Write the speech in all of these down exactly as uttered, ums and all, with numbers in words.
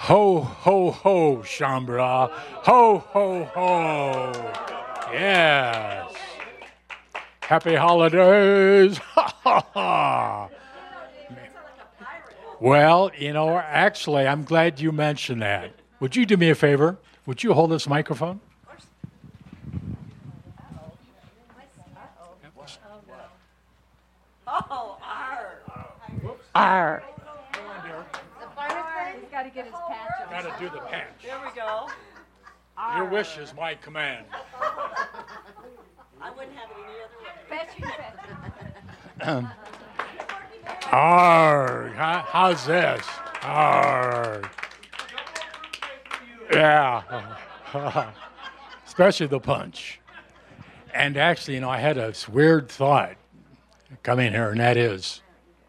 Ho, ho, ho, Shambra. Ho, ho, ho. Yes. Happy holidays. Ha, ha, ha. Well, you know, actually, I'm glad you mentioned that. Would you do me a favor? Would you hold this microphone? Oh, R. R. He's got to get his patch on. Got to do the patch. There we go. Your wish is my command. I wouldn't have it any other way. Patch you, patch. Um, Arr. How, how's this? Arr. Yeah. Especially the punch. And actually, you know, I had a weird thought coming here, and that is,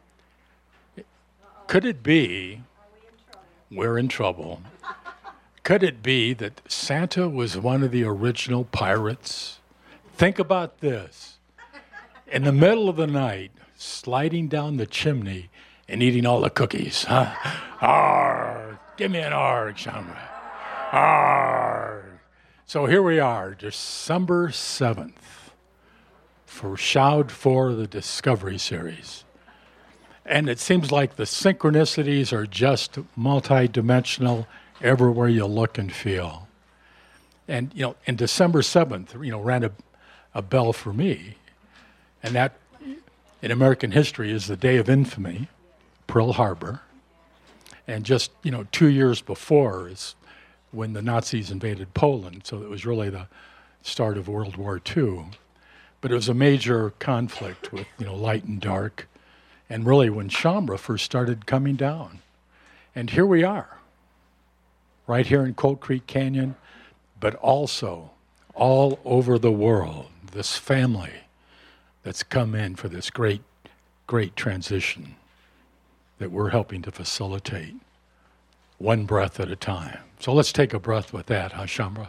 could it be, we're in trouble, could it be that Santa was one of the original pirates? Think about this. In the middle of the night, sliding down the chimney and eating all the cookies. Huh? Arr, give me an arg, Shambra. Arr. So here we are, December seventh, foreshadowed for the Discovery Series. And it seems like the synchronicities are just multi-dimensional everywhere you look and feel. And, you know, in December seventh, you know, rang a, a bell for me. And that, in American history, is the day of infamy, Pearl Harbor. And just, you know, two years before is when the Nazis invaded Poland. So it was really the start of World War Two. But it was a major conflict with, you know, light and dark. And really when Shambra first started coming down. And here we are, right here in Colt Creek Canyon, but also all over the world, this family that's come in for this great, great transition that we're helping to facilitate, one breath at a time. So let's take a breath with that, huh, Shambra?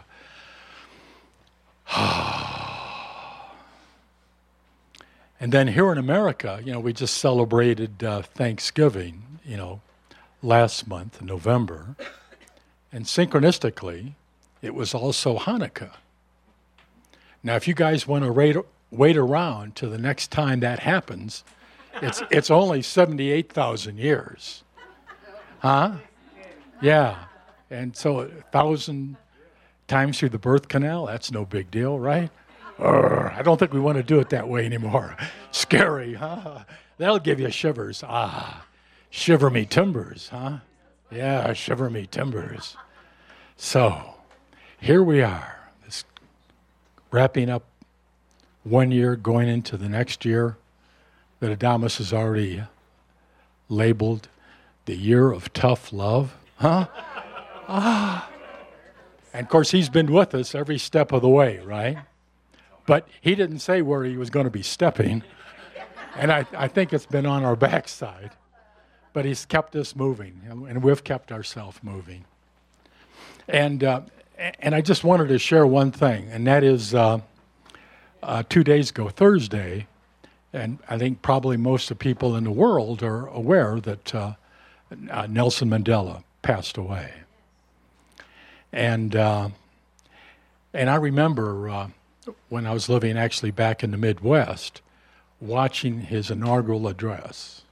And then here in America, you know, we just celebrated uh, Thanksgiving, you know, last month, in November. And synchronistically, it was also Hanukkah. Now, if you guys want to wait, wait around to the next time that happens, it's it's only seventy-eight thousand years. Huh? Yeah. And so a thousand times through the birth canal, that's no big deal, right? Urgh, I don't think we want to do it that way anymore. Scary, huh? That'll give you shivers. Ah, shiver me timbers, huh? Yeah, shiver me timbers. So, here we are, this wrapping up one year, going into the next year, that Adamus has already labeled the year of tough love, huh? Ah. And of course, he's been with us every step of the way, right? But he didn't say where he was going to be stepping. And I, I think it's been on our backside. But he's kept us moving, and we've kept ourselves moving. And uh, and I just wanted to share one thing, and that is uh, uh, two days ago, Thursday, and I think probably most of the people in the world are aware that uh, uh, Nelson Mandela passed away. And uh, and I remember uh, when I was living actually back in the Midwest, watching his inaugural address.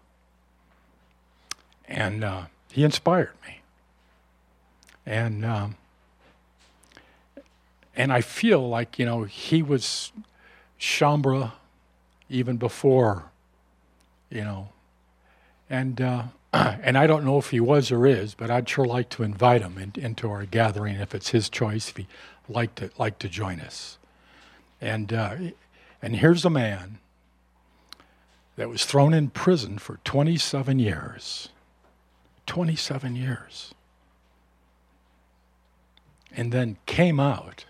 And uh, he inspired me. And um, and I feel like, you know, he was Shambra even before, you know. And uh, and I don't know if he was or is, but I'd sure like to invite him in, into our gathering if it's his choice, if he'd like to, like to join us. And uh, and here's a man that was thrown in prison for twenty-seven years. twenty-seven years. And then came out.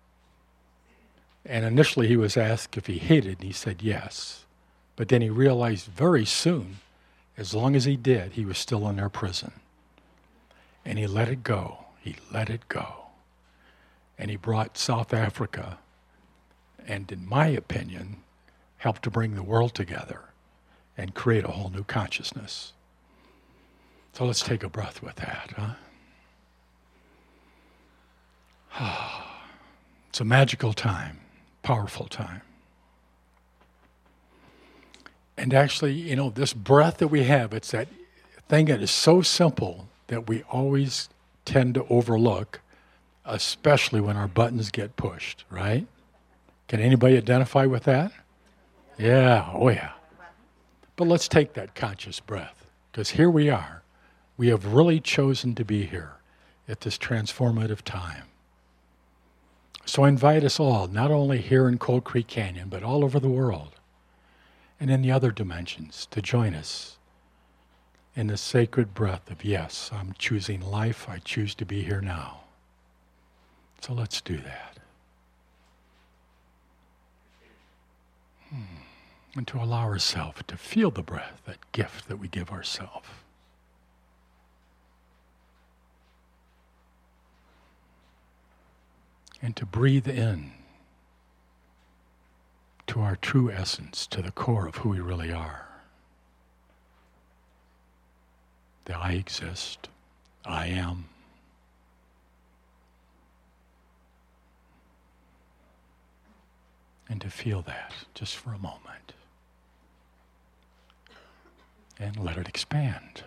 And initially he was asked if he hated, and he said yes. But then he realized very soon, as long as he did, he was still in their prison. And he let it go. He let it go. And he brought South Africa, and in my opinion, helped to bring the world together and create a whole new consciousness. So let's take a breath with that, huh? It's a magical time, powerful time. And actually, you know, this breath that we have, it's that thing that is so simple that we always tend to overlook, especially when our buttons get pushed, right? Can anybody identify with that? Yeah, oh yeah. But let's take that conscious breath, because here we are. We have really chosen to be here at this transformative time. So I invite us all, not only here in Cold Creek Canyon, but all over the world, and in the other dimensions, to join us in the sacred breath of, yes, I'm choosing life, I choose to be here now. So let's do that. Hmm. And to allow ourselves to feel the breath, that gift that we give ourselves. And to breathe in to our true essence, to the core of who we really are. That I exist, I am. And to feel that just for a moment. And let it expand.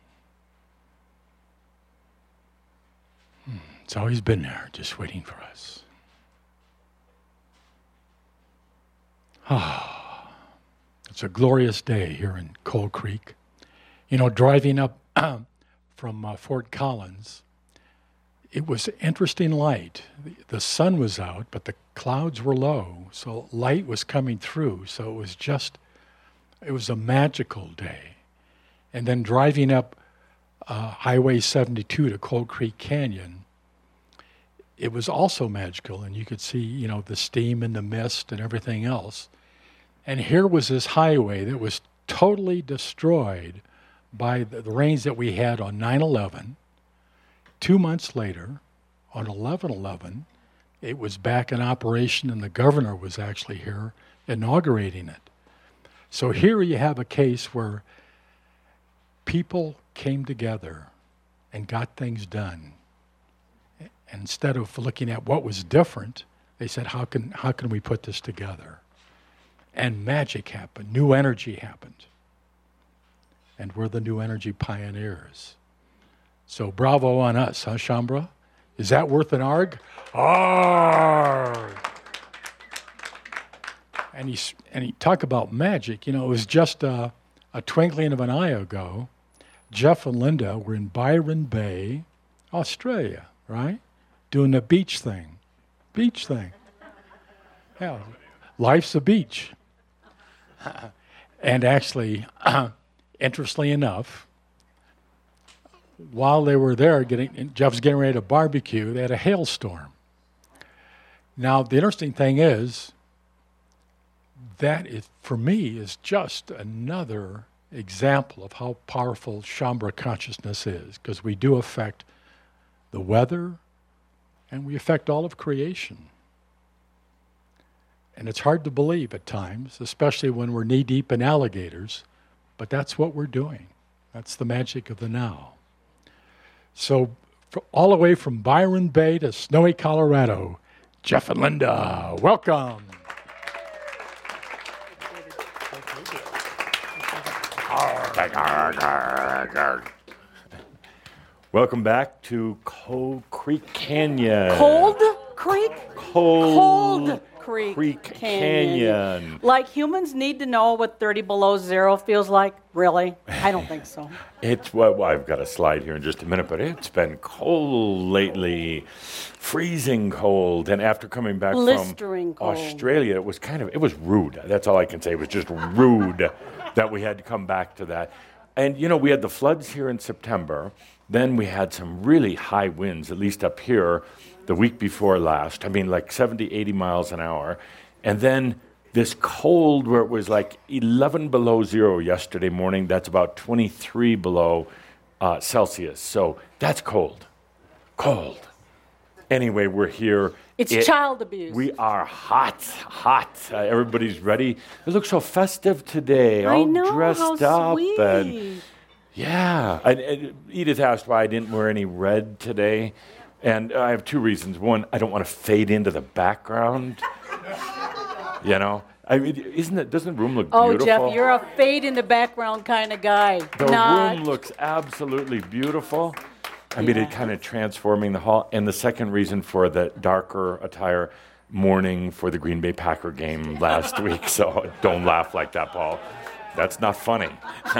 Hmm. It's always been there, just waiting for us. Ah, it's a glorious day here in Cold Creek. You know, driving up from uh, Fort Collins, it was interesting light. The, the sun was out, but the clouds were low, so light was coming through. So it was just, it was a magical day. And then driving up uh, Highway seventy-two to Cold Creek Canyon, it was also magical, and you could see, you know, the steam and the mist and everything else. And here was this highway that was totally destroyed by the, the rains that we had on nine eleven. Two months later, on eleven eleven, it was back in operation, and the governor was actually here inaugurating it. So here you have a case where people came together and got things done. And instead of looking at what was different, they said, how can how can we put this together? And magic happened, new energy happened. And we're the new energy pioneers. So bravo on us, huh, Shambra? Is that worth an arg? Arg! And he, and he talk about magic. You know, it was just a, a twinkling of an eye ago. Jeff and Linda were in Byron Bay, Australia, right? Doing the beach thing. Beach thing. Yeah, life's a beach. And actually, uh, interestingly enough, while they were there, getting Jeff was getting ready to barbecue, they had a hailstorm. Now, the interesting thing is, that is, for me, is just another example of how powerful Shambra consciousness is, because we do affect the weather, and we affect all of creation. And it's hard to believe at times, especially when we're knee-deep in alligators, but that's what we're doing. That's the magic of the now. So for, all the way from Byron Bay to snowy Colorado, Jeff and Linda, welcome. Welcome back to Cold Creek Canyon. Cold Creek? Cold, Cold Creek, Creek Canyon. Canyon. Like humans need to know what thirty below zero feels like? Really? I don't think so. It's well, well, I've got a slide here in just a minute, but it's been cold lately, freezing cold. And after coming back Blistering from cold. Australia, it was kind of it was rude. That's all I can say. It was just rude that we had to come back to that. And you know, we had the floods here in September. Then we had some really high winds, at least up here, the week before last. I mean, like seventy, eighty miles an hour. And then this cold where it was like eleven below zero yesterday morning. That's about twenty-three below uh, Celsius. So that's cold. Cold. Anyway, we're here. It's It- child abuse. We are hot, hot. Uh, everybody's ready. It looks so festive today, I all know, dressed how up. sweet. And yeah. And, and Edith asked why I didn't wear any red today. And I have two reasons. One, I don't want to fade into the background. You know? I mean, isn't it, doesn't the room look Oh, beautiful? Jeff, you're a fade in the background kind of guy. The Not. room looks absolutely beautiful. I mean, it Yes. kind of transforming the hall. And the second reason for the darker attire, mourning for the Green Bay Packer game last week. So don't laugh like that, Paul. That's not funny.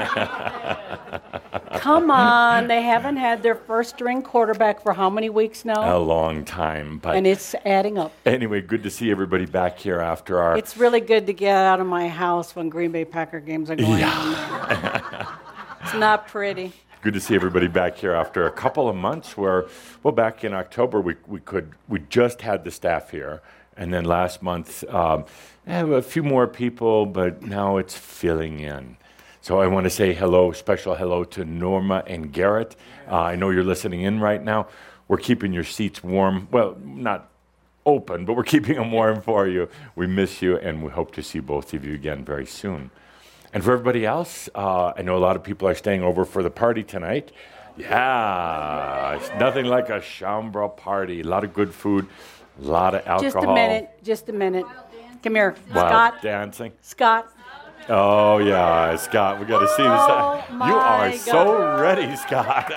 Come on, they haven't had their first string quarterback for how many weeks now? A long time. But And it's adding up. anyway, good to see everybody back here after our... It's really good to get out of my house when Green Bay Packer games are going on. It's not pretty. Good to see everybody back here after a couple of months where, well, back in October, we, we could, we just had the staff here. And then last month, um, eh, a few more people, but now it's filling in. So I want to say hello, special hello to Norma and Garrett. Uh, I know you're listening in right now. We're keeping your seats warm. Well, not open, but we're keeping them warm for you. We miss you, and we hope to see both of you again very soon. And for everybody else, uh, I know a lot of people are staying over for the party tonight. Yeah, it's nothing like a Shambra party. A lot of good food, a lot of alcohol. Just a minute, just a minute. Come here, Wild Scott. dancing. Scott. Oh, yeah, Scott, we got to see this. Oh, You are my so God. ready, Scott.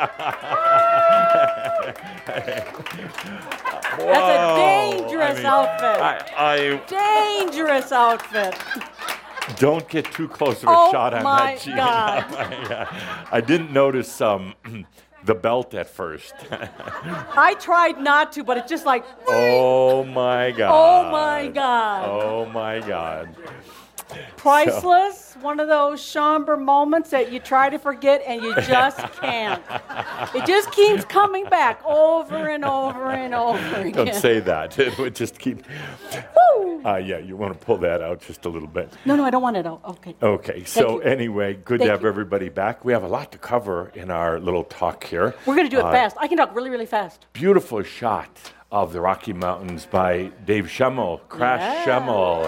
That's a dangerous outfit. I, Dangerous outfit. I don't get too close of a Oh, shot on my that, Gene. God. Yeah. I didn't notice um, the belt at first. I tried not to, but it's just like, Oh, my God. oh my God. Oh, my God. Priceless. One of those somber moments that you try to forget and you just can't. It just keeps coming back over and over and over again. Don't say that. It would just keep. Woo! Uh, yeah, you want to pull that out just a little bit. No, no, I don't want it out. Okay. Okay, so you. anyway, good Thank to have you. everybody back. We have a lot to cover in our little talk here. We're going to do it Uh, fast. I can talk really, really fast. Beautiful shot of the Rocky Mountains by Dave Schemmel, Crash Yeah. Schemmel.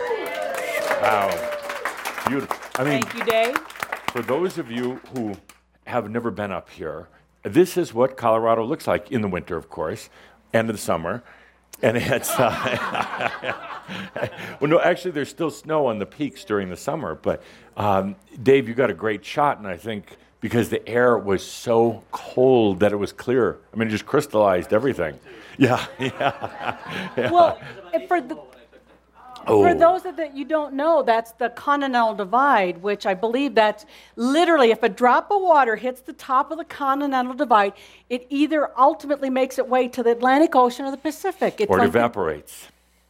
Wow. Beautiful. I mean, Thank you, Dave. for those of you who have never been up here, this is what Colorado looks like in the winter, of course, and in the summer. And it's, uh, well, no, actually, there's still snow on the peaks during the summer. But, um, Dave, you got a great shot, and I think because the air was so cold that it was clear. I mean, it just crystallized everything. Yeah, yeah. yeah. Well, if for the Oh. For those that, that you don't know, that's the Continental Divide, which I believe that's literally if a drop of water hits the top of the Continental Divide, it either ultimately makes its way to the Atlantic Ocean or the Pacific. It's Or it something- evaporates.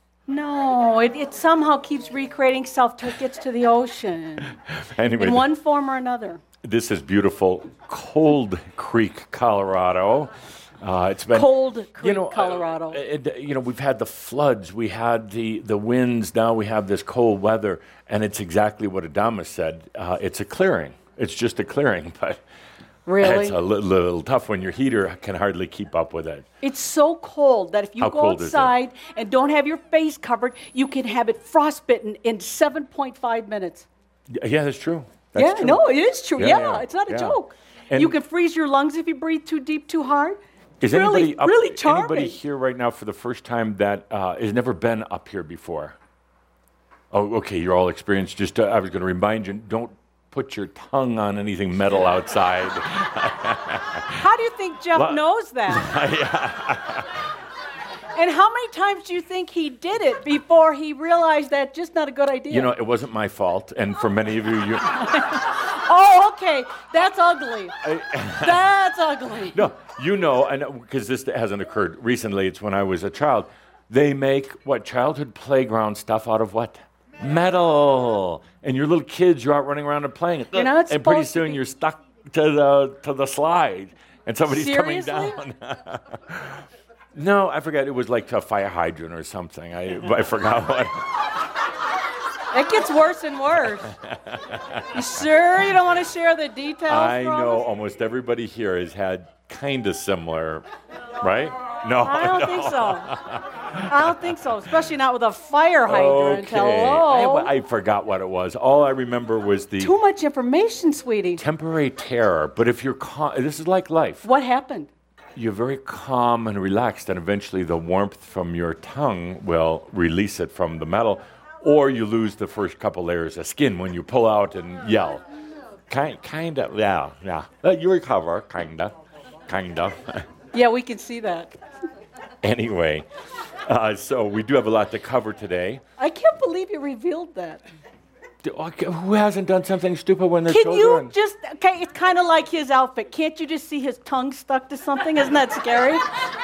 No, it, it somehow keeps recreating itself till it gets to the ocean Anyway, in one form or another. this is beautiful Cold Creek, Colorado. Uh, it's been Cold Creek, you know, uh, Colorado. it- you know, we've had the floods, we had the, the winds, now we have this cold weather, and it's exactly what Adamus said. Uh, it's a clearing. It's just a clearing, but Really? it's a li- little tough when your heater can hardly keep up with it. It's so cold that if you How go cold is it? outside and don't have your face covered, you can have it frostbitten in seven point five minutes. Y- Yeah, that's true. That's yeah, true. no, it is true. Yeah, Yeah, yeah, it's not a yeah. joke. And- you can freeze your lungs if you breathe too deep, too hard. Is really, anybody up, really charming. anybody here right now for the first time that uh, has never been up here before? Oh, okay, you're all experienced. Just uh, I was going to remind you, don't put your tongue on anything metal outside. How do you think Jeff Lo- knows that? And how many times do you think he did it before he realized that just not a good idea? You know, it wasn't my fault, and for many of you, you oh, okay, that's ugly. That's ugly. no, you know, and because this hasn't occurred recently, it's when I was a child. They make what childhood playground stuff out of what? Metal. And your little kids, you're out running around and playing it. You're not and pretty supposed to soon be- you're stuck to the to the slide, and somebody's Seriously? coming down. No, I forgot. It was like a fire hydrant or something. I I forgot what. It gets worse and worse. You sure you don't want to share the details? I for all know of us? almost everybody here has had kind of similar, right? No, I don't no. think so. I don't think so, especially not with a fire hydrant. Okay. Hello. I, I forgot what it was. All I remember was the Too much information, sweetie. temporary terror. But if you're, con- this is like life. What happened? you're very calm and relaxed, and eventually the warmth from your tongue will release it from the metal, or you lose the first couple layers of skin when you pull out and yell. Kind, kind of, yeah, yeah. Uh, you recover, kind of, kind of. Yeah, we can see that. Anyway, uh, so we do have a lot to cover today. I can't believe you revealed that. Okay, who hasn't done something stupid when they're Can children? you just, okay, it's kind of like his outfit. Can't you just see his tongue stuck to something? Isn't that scary?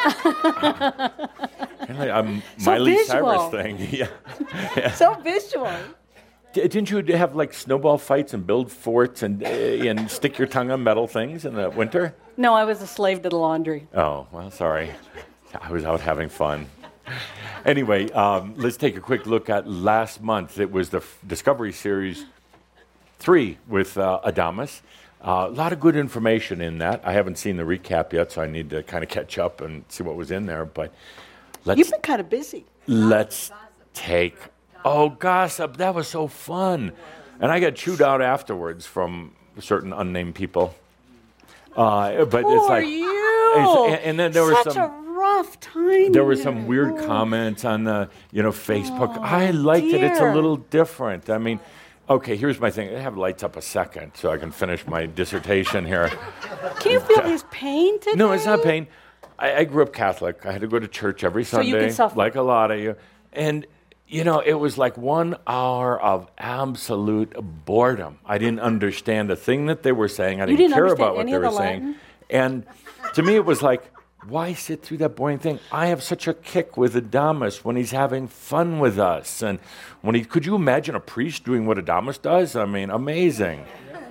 Kind of like a So Miley visual. Cyrus thing. Yeah. Yeah. So visual. D- Didn't you have like snowball fights and build forts and uh, and stick your tongue on metal things in the winter? No, I was a slave to the laundry. Oh, well, sorry. I was out having fun. Anyway, um, let's take a quick look at last month. It was the F- Discovery Series three with uh, Adamus. Uh, a lot of good information in that. I haven't seen the recap yet, so I need to kind of catch up and see what was in there. But let's You've been kind of busy. let's take. Oh, gossip! That was so fun, and I got chewed out afterwards from certain unnamed people. Uh, but Who it's are like, you? it's- and, and then there was Such some. a rough time. There were here. some weird Oh. comments on the, you know, Facebook. I liked it. It's a dear. little different. I mean, okay, here's my thing. I have lights up a second so I can finish my dissertation here. Can you feel his pain today? No, it's not pain. I, I grew up Catholic. I had to go to church every So you Sunday, can suffer. like a lot of you. And, you know, it was like one hour of absolute boredom. I didn't understand a thing that they were saying. I didn't, didn't care understand about what any they of were the saying. Latin? And to me, it was like, why sit through that boring thing? I have such a kick with Adamus when he's having fun with us. And when he, could you imagine a priest doing what Adamus does? I mean, amazing.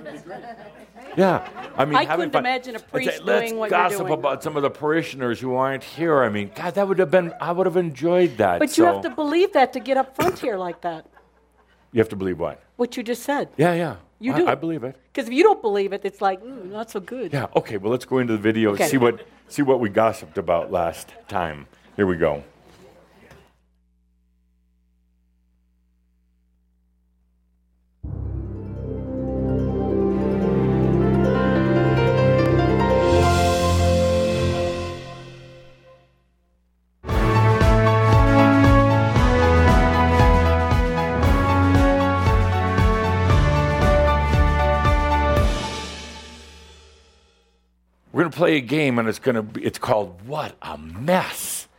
Yeah, I mean, I having couldn't fun. imagine a It's priest like, let's doing what you're gossip doing. about some of the parishioners who aren't here. I mean, God, that would have been, I would have enjoyed that. But you So- have to believe that to get up front here like that. You have to believe what? What you just said. Yeah, yeah. You I, do. I believe it. Because if you don't believe it, it's like, ooh, not so good. Yeah. Okay. Well, let's go into the video and Okay. see what see what we gossiped about last time. Here we go. We're going to play a game, and it's going to be, it's called What a Mess.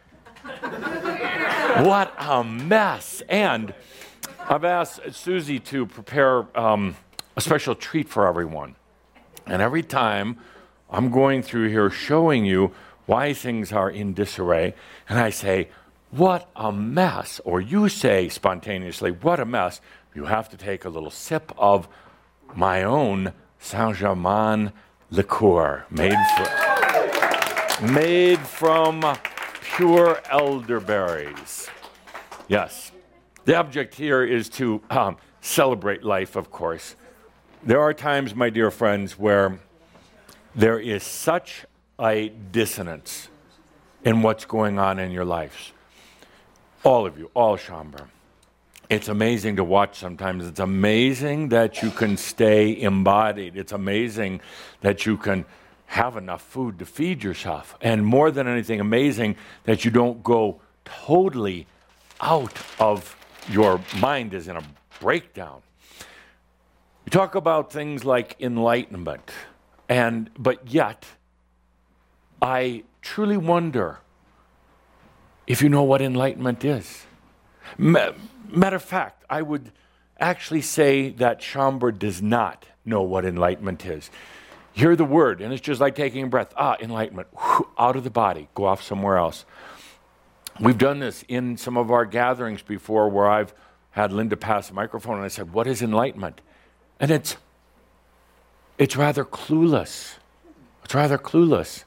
What a mess. And I've asked Susie to prepare um, a special treat for everyone. And every time I'm going through here showing you why things are in disarray, and I say, what a mess, or you say spontaneously, what a mess, you have to take a little sip of my own Saint-Germain liqueur made from, made from pure elderberries. Yes. The object here is to um, celebrate life, of course. There are times, my dear friends, where there is such a dissonance in what's going on in your lives. All of you, all Chambre. It's amazing to watch sometimes. It's amazing that you can stay embodied. It's amazing that you can have enough food to feed yourself. And more than anything, amazing that you don't go totally out of your mind as in a breakdown. You talk about things like enlightenment, and but yet, I truly wonder if you know what enlightenment is. Ma- Matter of fact, I would actually say that Chambre does not know what enlightenment is. Hear the word, and it's just like taking a breath. Ah, enlightenment, whew, out of the body, go off somewhere else. We've done this in some of our gatherings before where I've had Linda pass a microphone and I said, what is enlightenment? And it's, it's rather clueless. It's rather clueless.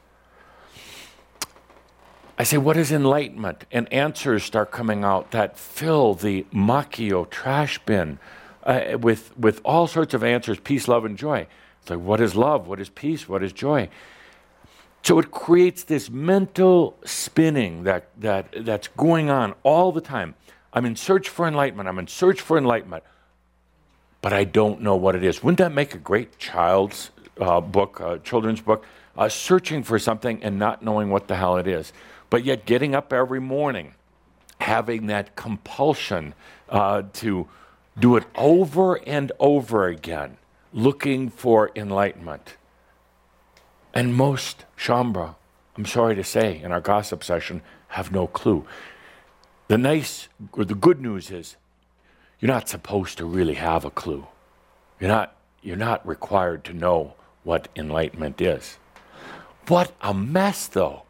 I say, what is enlightenment? And answers start coming out that fill the Macchio trash bin uh, with, with all sorts of answers, peace, love, and joy. It's like, what is love? What is peace? What is joy? So it creates this mental spinning that, that, that's going on all the time. I'm in search for enlightenment. I'm in search for enlightenment. But I don't know what it is. Wouldn't that make a great child's uh, book, uh, children's book? uh, searching for something and not knowing what the hell it is. But yet getting up every morning, having that compulsion uh, to do it over and over again, looking for enlightenment. And most Shaumbra, I'm sorry to say, in our gossip session, have no clue. The nice, or the good news is, you're not supposed to really have a clue. You're not, you're not required to know what enlightenment is. What a mess, though.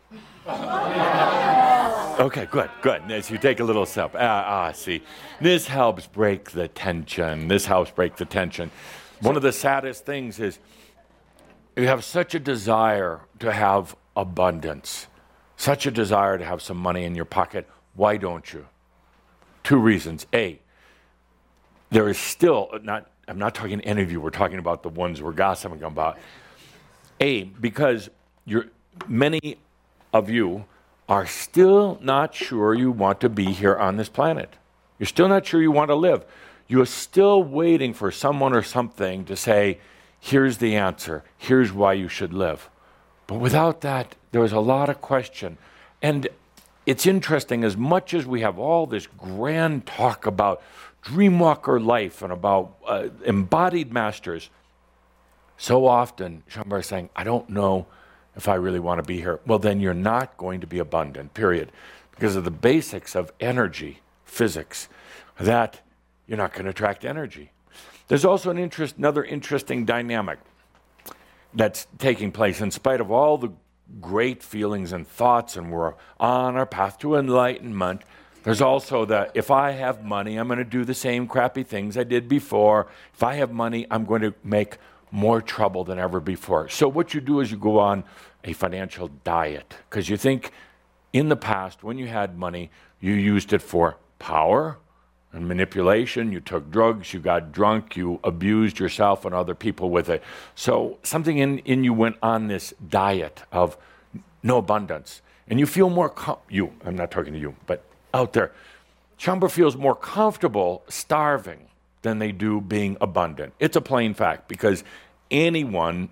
Okay, good, good. As you take a little sip. Ah, ah, see, this helps break the tension. This helps break the tension. One of the saddest things is you have such a desire to have abundance, such a desire to have some money in your pocket. Why don't you? Two reasons. A, there is still, not, I'm not talking to any of you, we're talking about the ones we're gossiping about. A, because you're, many of you are still not sure you want to be here on this planet. You're still not sure you want to live. You're still waiting for someone or something to say, here's the answer, here's why you should live. But without that, there is a lot of question. And it's interesting, as much as we have all this grand talk about dreamwalker life and about uh, embodied masters, so often Shaumbra is saying, I don't know if I really want to be here. Well, then you're not going to be abundant, period. Because of the basics of energy, physics, that you're not going to attract energy. There's also an interest, another interesting dynamic that's taking place in spite of all the great feelings and thoughts, and we're on our path to enlightenment. There's also the, if I have money, I'm going to do the same crappy things I did before. If I have money, I'm going to make more trouble than ever before. So what you do is you go on a financial diet, because you think in the past, when you had money, you used it for power and manipulation. You took drugs, you got drunk, you abused yourself and other people with it. So something in, in you went on this diet of no abundance. And you feel more, com- you, I'm not talking to you, but out there, Shaumbra feels more comfortable starving than they do being abundant. It's a plain fact, because anyone,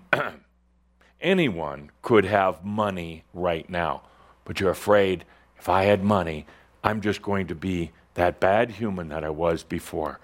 anyone could have money right now. But you're afraid, if I had money, I'm just going to be that bad human that I was before.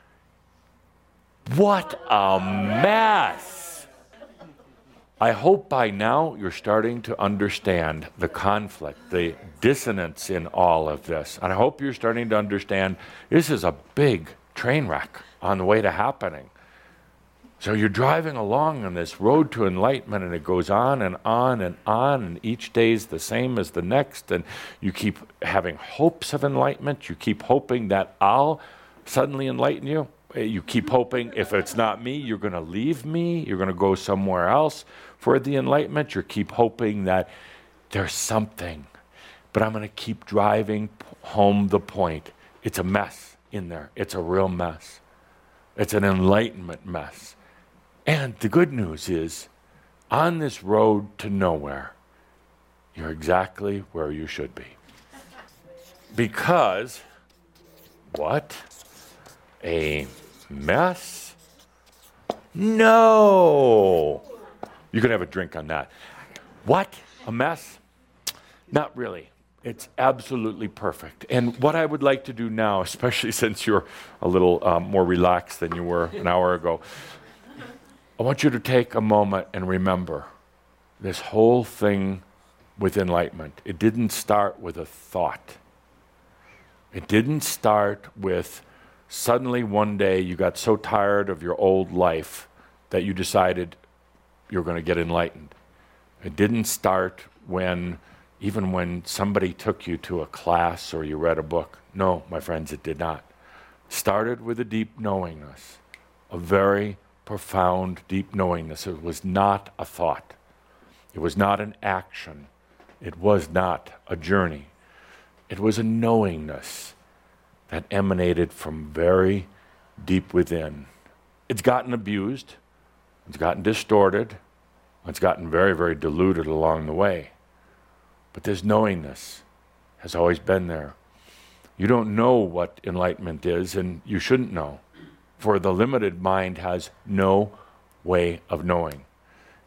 What a mess! I hope by now you're starting to understand the conflict, the dissonance in all of this. And I hope you're starting to understand this is a big train wreck on the way to happening. So you're driving along on this road to enlightenment, and it goes on and on and on, and each day is the same as the next, and you keep having hopes of enlightenment. You keep hoping that I'll suddenly enlighten you. You keep hoping, if it's not me, you're going to leave me, you're going to go somewhere else for the enlightenment. You keep hoping that there's something. But I'm going to keep driving home the point. It's a mess in there. It's a real mess. It's an enlightenment mess. And the good news is, on this road to nowhere, you're exactly where you should be. Because, what? A mess? No! You can have a drink on that. What? A mess? Not really. It's absolutely perfect. And what I would like to do now, especially since you're a little um, more relaxed than you were an hour ago, I want you to take a moment and remember this whole thing with enlightenment. It didn't start with a thought. It didn't start with suddenly one day you got so tired of your old life that you decided you're going to get enlightened. It didn't start when, even when somebody took you to a class or you read a book. No, my friends, it did not. It started with a deep knowingness, a very profound, deep knowingness. It was not a thought. It was not an action. It was not a journey. It was a knowingness that emanated from very deep within. It's gotten abused. It's gotten distorted. It's gotten very, very diluted along the way. But this knowingness has always been there. You don't know what enlightenment is, and you shouldn't know. For the limited mind has no way of knowing.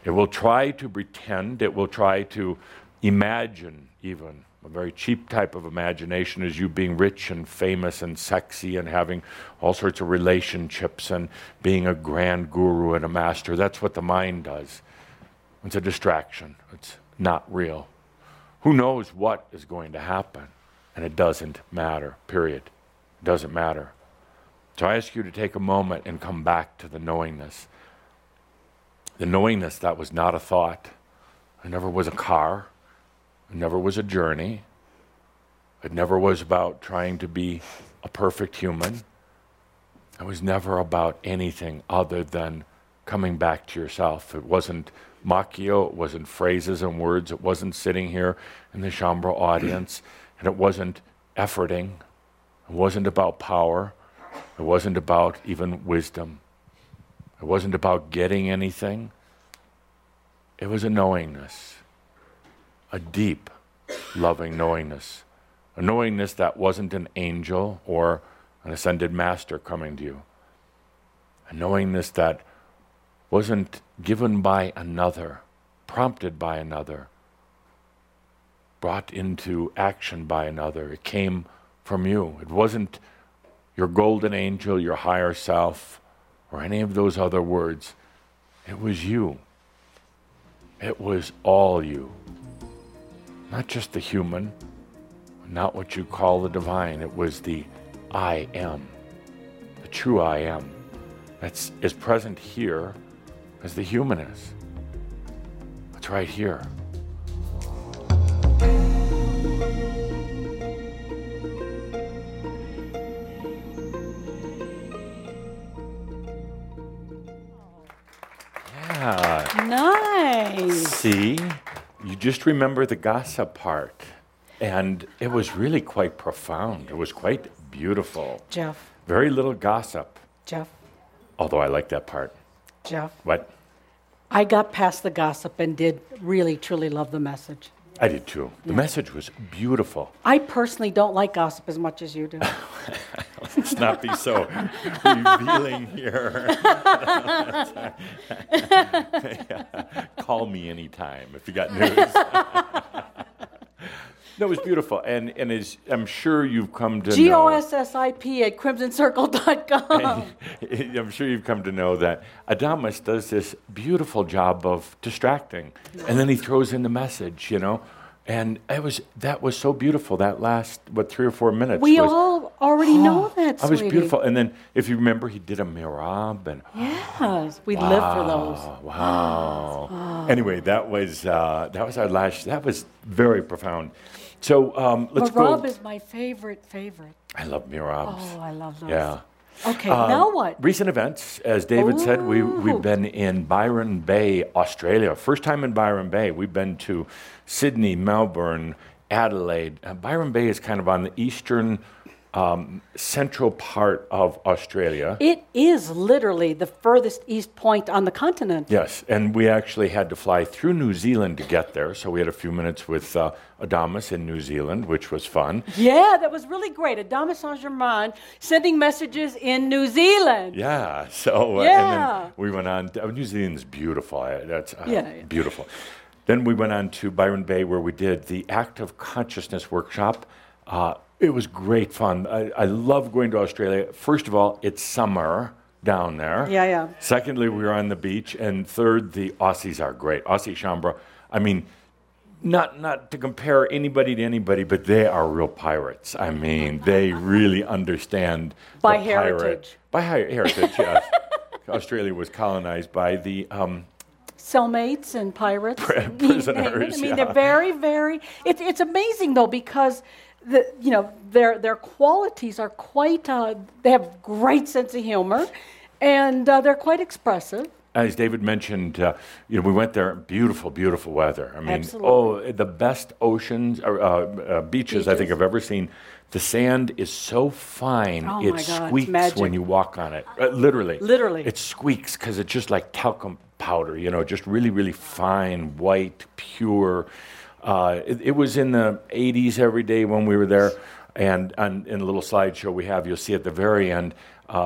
It will try to pretend, it will try to imagine even. A very cheap type of imagination is you being rich and famous and sexy and having all sorts of relationships and being a grand guru and a master. That's what the mind does. It's a distraction. It's not real. Who knows what is going to happen? And it doesn't matter, period. It doesn't matter. So I ask you to take a moment and come back to the knowingness. The knowingness that was not a thought. It never was a car. It never was a journey. It never was about trying to be a perfect human. It was never about anything other than coming back to yourself. It wasn't Machio, it wasn't phrases and words, it wasn't sitting here in the Shaumbra audience, and it wasn't efforting. It wasn't about power. It wasn't about even wisdom. It wasn't about getting anything. It was a knowingness. A deep, loving knowingness. A knowingness that wasn't an angel or an ascended master coming to you. A knowingness that wasn't given by another, prompted by another, brought into action by another. It came from you. It wasn't your golden angel, your higher self, or any of those other words. It was you. It was all you. Not just the human, not what you call the divine. It was the I am, the true I am, that's as present here as the human is. It's right here. Yeah. Nice. See? You just remember the gossip part. And it was really quite profound. It was quite beautiful. Jeff, Very little gossip. Jeff, Although I like that part. Jeff. What? I got past the gossip and did really, truly love the message. I did too. The message was beautiful. I personally don't like gossip as much as you do. Let's not be so revealing here. Call me anytime if you got news. No, it was beautiful. And, and as I'm sure you've come to G O know... S S I P at crimson circle dot com. I'm sure you've come to know that Adamus does this beautiful job of distracting. And then he throws in the message, you know. And it was that was so beautiful, that last, what, three or four minutes. We was, all already know that, It was sweetie. beautiful. And then, if you remember, he did a mirab. And Yes, we live for those. Wow, wow. Anyway, that was uh, that was our last. That was very profound. So um, let's Marab go. is my favorite, favorite. I love mirabs. Oh, I love those. Yeah. Okay, Um, now what? Recent events, as David said, we, we've been in Byron Bay, Australia. First time in Byron Bay. We've been to Sydney, Melbourne, Adelaide. Uh, Byron Bay is kind of on the eastern um, central part of Australia. It is literally the furthest east point on the continent. Yes, and we actually had to fly through New Zealand to get there, so we had a few minutes with uh, Adamus in New Zealand, which was fun. Yeah, that was really great. Adamus Saint-Germain sending messages in New Zealand. Yeah, so uh, and Yeah. then we went on. To, uh, New Zealand's beautiful. I, that's uh, Yeah, yeah. beautiful. Then we went on to Byron Bay, where we did the Active Consciousness workshop. Uh, it was great fun. I, I love going to Australia. First of all, it's summer down there. Yeah, yeah. Secondly, we were on the beach, and third, the Aussies are great. Aussie Shaumbra. I mean, not not to compare anybody to anybody, but they are real pirates. I mean, they really understand By the pirate- heritage. By hi- heritage, yes. Australia was colonized by the um, Cellmates and pirates. and prisoners, I mean, yeah. they're very, very. It's it's amazing though because the you know their their qualities are quite. Uh, they have great sense of humor, and uh, they're quite expressive. As David mentioned, uh, you know, we went there. Beautiful, beautiful weather. I mean, Absolutely. oh, the best oceans, or, uh, uh, beaches, I think Beaches. I've ever seen. The sand is so fine, Oh it my God, it's squeaks magic. when you walk on it. Uh, literally, Literally. it squeaks because it's just like talcum powder. You know, just really, really fine, white, pure. Uh, it, it was in the eighties every day when we were there, and on, in a little slideshow we have, you'll see at the very end. Um,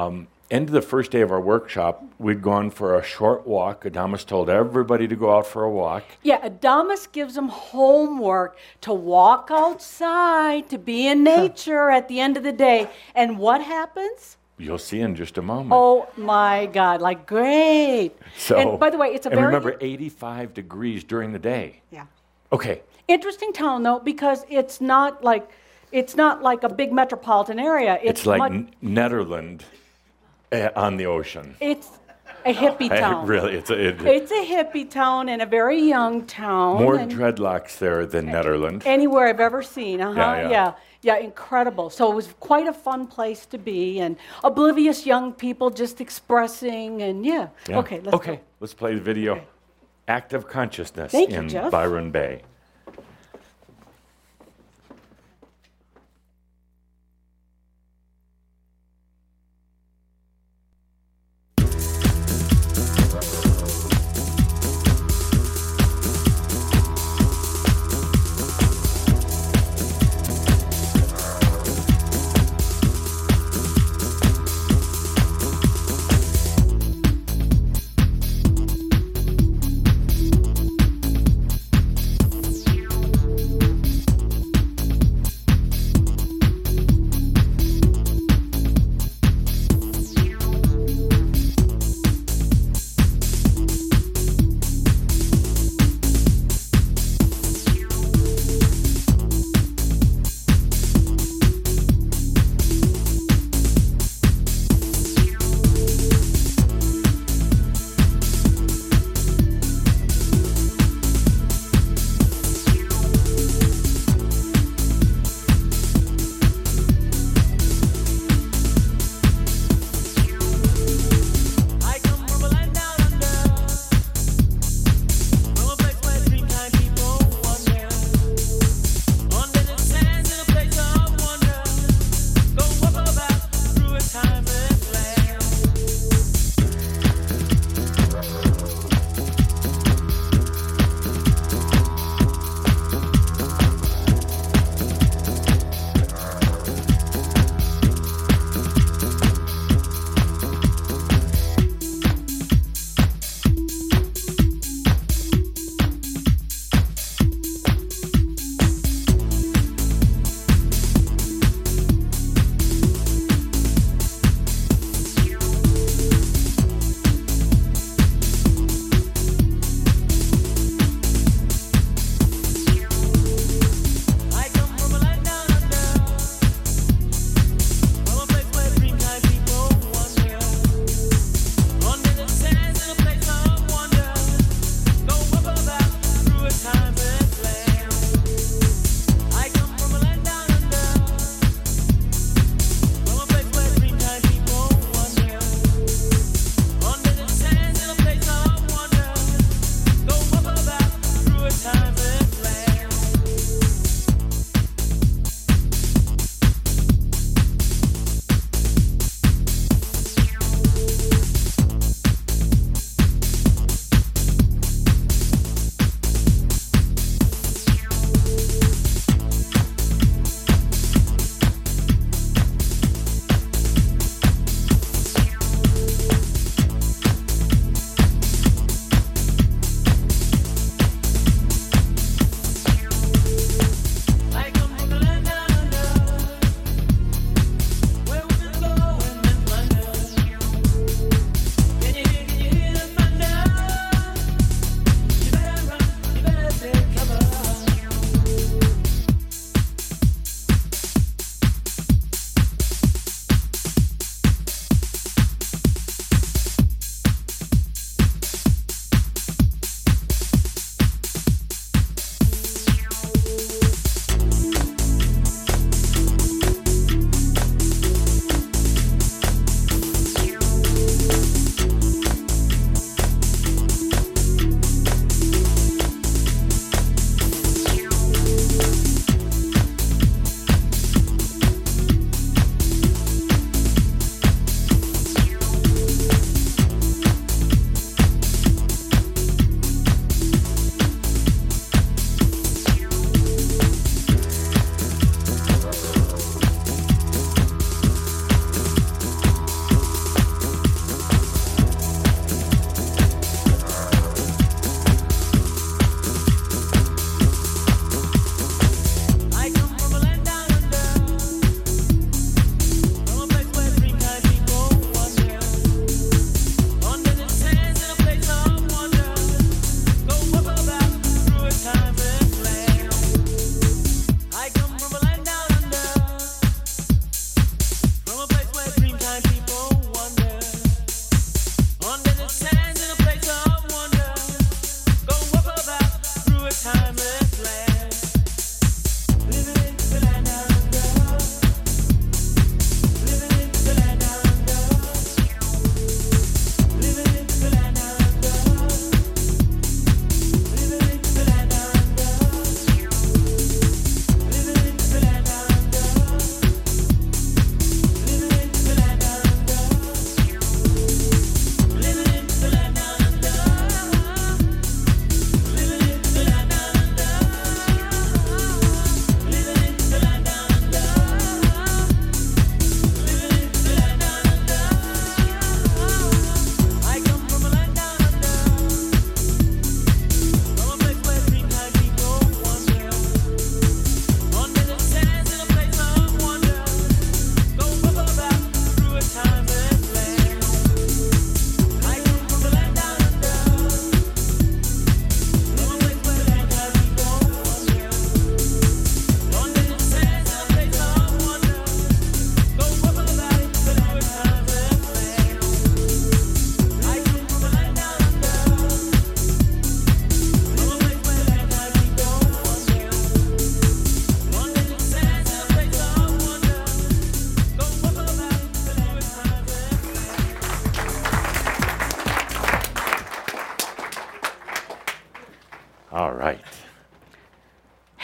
end of the first day of our workshop, we'd gone for a short walk. Adamus told everybody to go out for a walk. Yeah, Adamus gives them homework to walk outside, to be in nature at the end of the day. And what happens? You'll see in just a moment. Oh my God, like great. So, and by the way, it's a and very remember, eighty-five degrees during the day. yeah. Okay. Interesting town though, because it's not like it's not like a big metropolitan area. It's, It's like much, N- Netherlands uh, on the ocean. it's a hippie Eh, town. really, it's a, it, It's a hippie town and a very young town. more and dreadlocks there than Netherlands. anywhere I've ever seen. Uh-huh. Yeah, yeah. yeah. Yeah, incredible. So it was quite a fun place to be, and oblivious young people just expressing, and yeah. Yeah. Okay, let's okay, go. let's play the video. Active Consciousness Thank you, in Jeff. Byron Bay.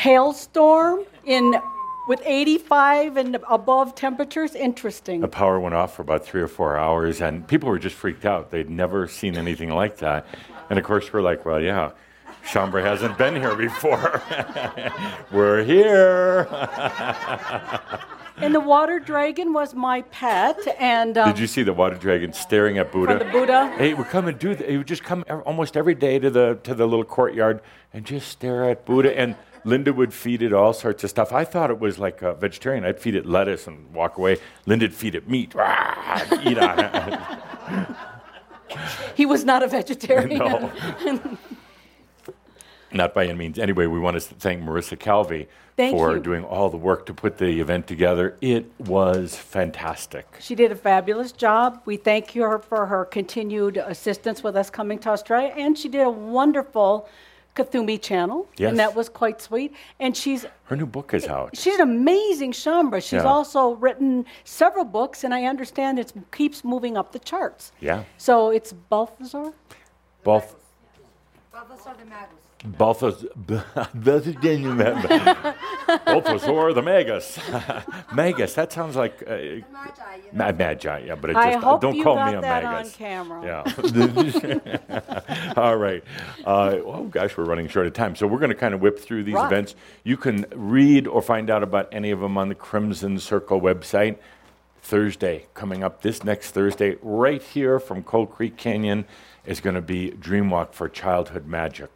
hailstorm in with eighty-five and above temperatures. Interesting. The power went off for about three or four hours, and people were just freaked out. They'd never seen anything like that. And of course, we're like, well, yeah, Chambra hasn't been here before. We're here. And the water dragon was my pet. And um, Did you see the water dragon staring at Buddha? the Buddha? Hey, he would come and do that. He would just come ev- almost every day to the to the little courtyard and just stare at Buddha. And Linda would feed it all sorts of stuff. I thought it was like a vegetarian. I'd feed it lettuce and walk away. Linda'd feed it meat. Rah, eat on it. He was not a vegetarian. No. Not by any means. Anyway, we want to thank Marissa Calvi Thank for you. doing all the work to put the event together. It was fantastic. She did a fabulous job. We thank her for her continued assistance with us coming to Australia. And she did a wonderful Kathumi channel. Yes. And that was quite sweet. And she's Her new book is out. she's an amazing Chambra. She's Yeah. also written several books, and I understand it keeps moving up the charts. Yeah. So it's Balthazar? Both. Balthasar the Magus. Balthazar, Balthazar the Magus. Magus, that sounds like uh, Magi, you Ma- know. Magi, yeah, but it I just, hope don't you call got me a that on Magus. camera. Yeah. All right. Uh, oh, gosh, we're running short of time. So we're going to kind of whip through these Right. events. You can read or find out about any of them on the Crimson Circle website. Thursday, coming up this next Thursday, right here from Coal Creek Canyon, is going to be Dreamwalk for Childhood Magic.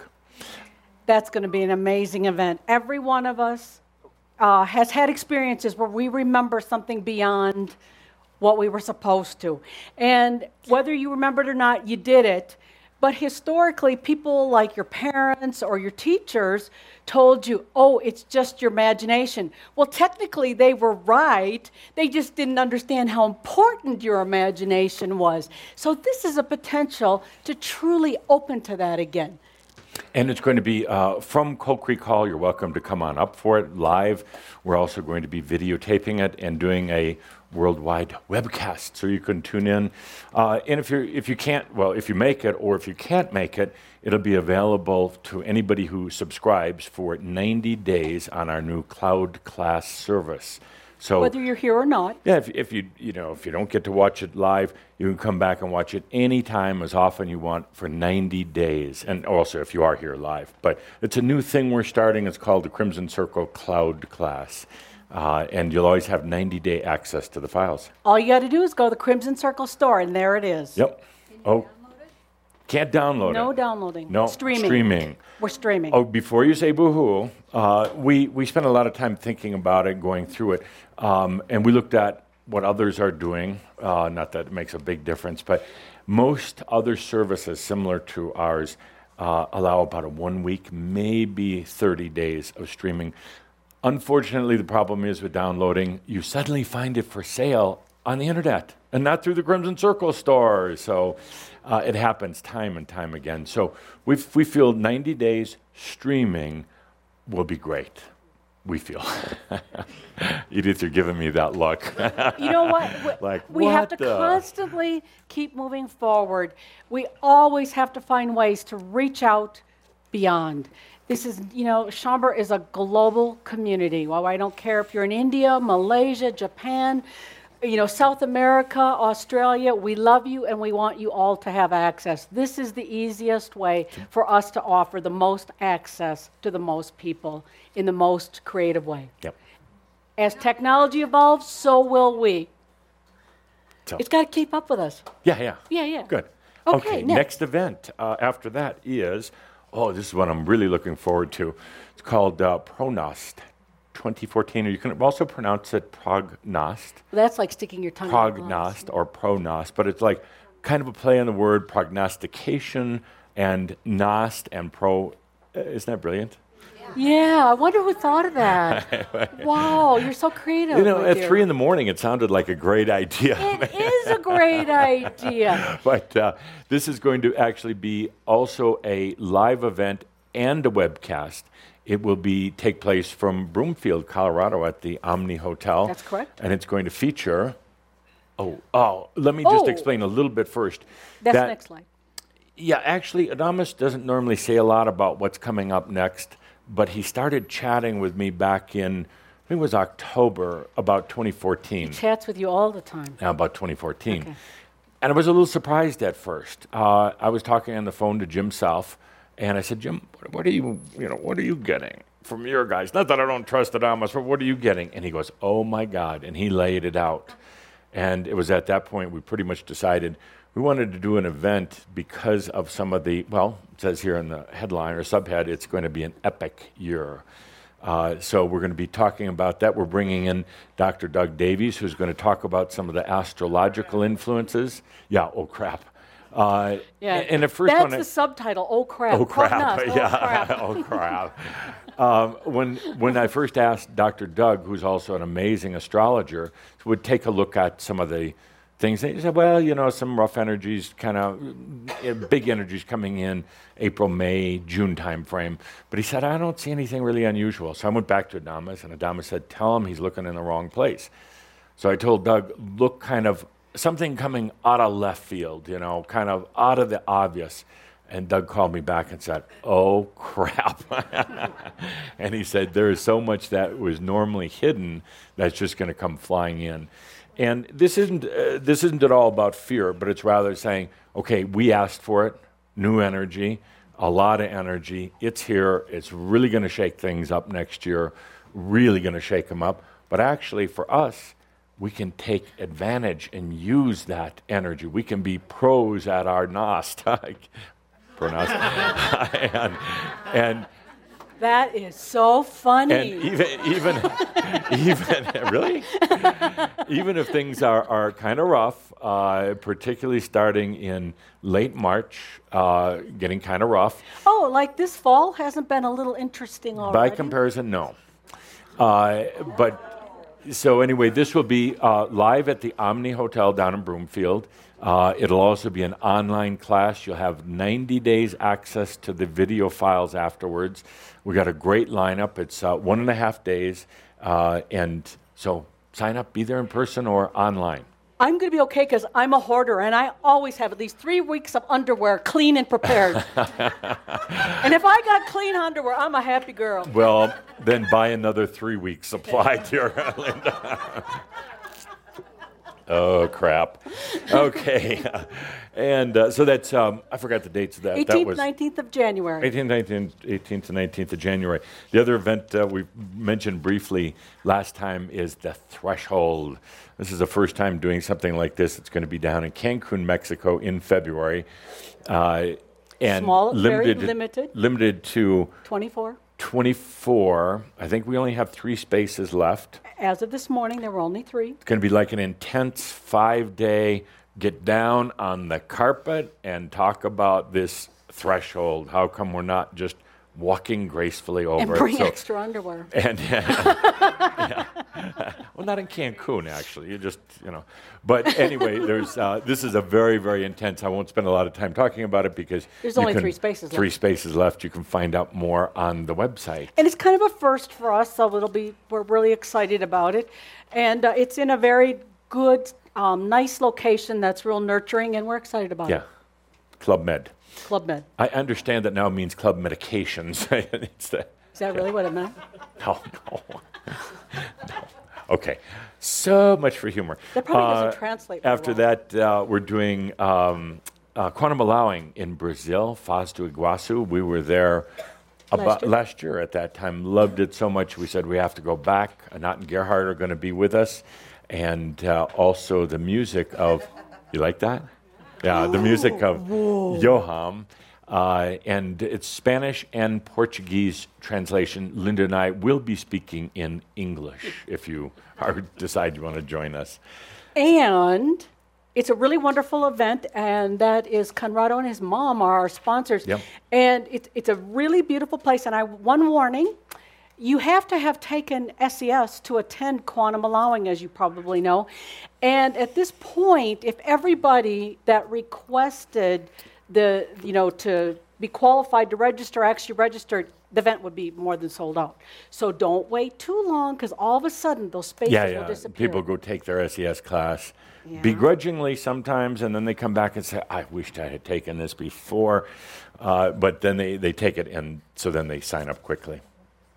That's going to be an amazing event. Every one of us uh, has had experiences where we remember something beyond what we were supposed to. And whether you remember it or not, you did it. But historically, people like your parents or your teachers told you, oh, it's just your imagination. Well, technically, they were right. They just didn't understand how important your imagination was. So this is a potential to truly open to that again. And it's going to be uh, from Coal Creek Hall. You're welcome to come on up for it live. We're also going to be videotaping it and doing a worldwide webcast, so you can tune in. Uh, and if you if you can't, well, if you make it or if you can't make it, it'll be available to anybody who subscribes for ninety days on our new cloud class service. So Whether you're here or not. yeah, if, if you you know if you don't get to watch it live, you can come back and watch it anytime, as often you want, for ninety days. And also if you are here live. But it's a new thing we're starting. It's called the Crimson Circle Cloud Class, uh, and you'll always have ninety day access to the files. All you got to do is go to the Crimson Circle store, and there it is. Yep. Oh, can't download No it. downloading. No Streaming. streaming. We're streaming. Oh, before you say boo-hoo, uh, we, we spent a lot of time thinking about it, going through it, um, and we looked at what others are doing. Uh, not that it makes a big difference, but most other services similar to ours uh, allow about a one week, maybe thirty days of streaming. Unfortunately, the problem is with downloading, you suddenly find it for sale on the internet and not through the Crimson Circle store. So uh, it happens time and time again. So we we feel ninety days streaming will be great. We feel. Edith, you're giving me that look. You know what? We, Like, we have to what the- constantly keep moving forward. We always have to find ways to reach out beyond. This is, you know, Chambra is a global community. Well, I don't care if you're in India, Malaysia, Japan, you know, South America, Australia. We love you and we want you all to have access. This is the easiest way for us to offer the most access to the most people in the most creative way. Yep. As technology evolves, so will we. So, It's got to keep up with us. yeah, yeah. Yeah, yeah. Good. Okay, next. next event uh, after that is, oh, this is what I'm really looking forward to. It's called uh, Pronost twenty fourteen, or you can also pronounce it Prognost, That's like sticking your tongue out. Prognost or Pronost, but it's like kind of a play on the word prognostication and Nost and Pro. Uh, isn't that brilliant? Yeah, I wonder who thought of that. Wow, you're so creative. You know, my at dear. three in the morning, it sounded like a great idea. It is a great idea. But uh, this is going to actually be also a live event and a webcast. It will be take place from Broomfield, Colorado, at the Omni Hotel. That's correct. And it's going to feature. Oh, oh! Let me just Oh. explain a little bit first. That's That- next slide. Yeah, actually, Adamus doesn't normally say a lot about what's coming up next, but he started chatting with me back in, I think it was October, about twenty fourteen. He chats with you all the time. Now, about twenty fourteen. Okay. And I was a little surprised at first. Uh, I was talking on the phone to Jim South, and I said, Jim, what, what are you, you know, what are you getting from your guys? Not that I don't trust Adamas, but what are you getting? And he goes, oh my God, and he laid it out. And it was at that point we pretty much decided we wanted to do an event because of some of the, well, it says here in the headline or subhead, it's going to be an epic year. Uh, so we're going to be talking about that. We're bringing in Doctor Doug Davies, who's going to talk about some of the astrological influences. Yeah, oh crap. Uh, Yeah, and the first that's one, the subtitle. Oh crap! oh Quote crap, us, oh, yeah, crap. oh crap. um, when when I first asked Doctor Doug, who's also an amazing astrologer, would take a look at some of the things, he said, well, you know, some rough energies, kind of big energies coming in April, May, June time frame. But he said, I don't see anything really unusual. So I went back to Adamas, and Adamas said, tell him he's looking in the wrong place. So I told Doug, look kind of something coming out of left field, you know, kind of out of the obvious. And Doug called me back and said, oh, crap. And he said, there is so much that was normally hidden that's just going to come flying in. And this isn't uh, this isn't at all about fear, but it's rather saying, okay, we asked for it, new energy, a lot of energy. It's here. It's really going to shake things up next year, really going to shake them up. But actually, for us, we can take advantage and use that energy. We can be pros at our nost. Pronost. and, and That is so funny. And even, even, even, really? Even if things are, are kind of rough, uh, particularly starting in late March, uh, getting kind of rough. Oh, like this fall hasn't been a little interesting already? By comparison, no. Uh, but, so anyway, this will be uh, live at the Omni Hotel down in Broomfield. Uh, it'll also be an online class. You'll have ninety days access to the video files afterwards. We got a great lineup. It's uh, one and a half days. Uh, and so sign up, be there in person or online. I'm going to be okay because I'm a hoarder and I always have at least three weeks of underwear clean and prepared. And if I got clean underwear, I'm a happy girl. Well, then buy another three weeks supply, dear Linda. Oh, crap. Okay. And uh, so that's, um, I forgot the dates of that. that eighteenth, was nineteenth of January. eighteenth, nineteenth, eighteenth, and nineteenth of January. The other event uh, we mentioned briefly last time is the Threshold. This is the first time doing something like this. It's going to be down in Cancun, Mexico in February. Uh, and Small, very limited, limited. Limited to twenty-four. twenty-four. I think we only have three spaces left. As of this morning, there were only three. It's going to be like an intense five-day get down on the carpet and talk about this threshold. How come we're not just walking gracefully over And it? bring So- extra underwear. And yeah. Well, not in Cancun, actually. You just, you know. But anyway, there's uh, this is a very, very intense. I won't spend a lot of time talking about it because There's you only can- three spaces Three left. spaces left. You can find out more on the website. And it's kind of a first for us, so it'll be, we're really excited about it. And uh, it's in a very good, um, nice location that's real nurturing, and we're excited about Yeah, it. Club Med. Club Med. I understand that now means Club Medications. It's the, Is that really what it meant? no, no, no. Okay, so much for humor. That probably Uh, doesn't translate very After well. that, uh, we're doing um, uh, quantum allowing in Brazil, Foz do Iguaçu. We were there about year? last year at that time. Loved it so much. We said we have to go back. Anat and Gerhard are going to be with us, and uh, also the music of. You like that? Yeah, the music of Johann. Uh, and it's Spanish and Portuguese translation. Linda and I will be speaking in English if you are, decide you want to join us. And it's a really wonderful event, and that is Conrado and his mom are our sponsors. Yep. And it, it's a really beautiful place. And I one warning, you have to have taken S E S to attend Quantum Allowing, as you probably know. And at this point, if everybody that requested the, you know, to be qualified to register actually registered, the event would be more than sold out. So don't wait too long, because all of a sudden those spaces Yeah, will yeah. disappear. People go take their S E S class Yeah. begrudgingly sometimes, and then they come back and say, I wished I had taken this before. Uh, but then they, they take it, and so then they sign up quickly.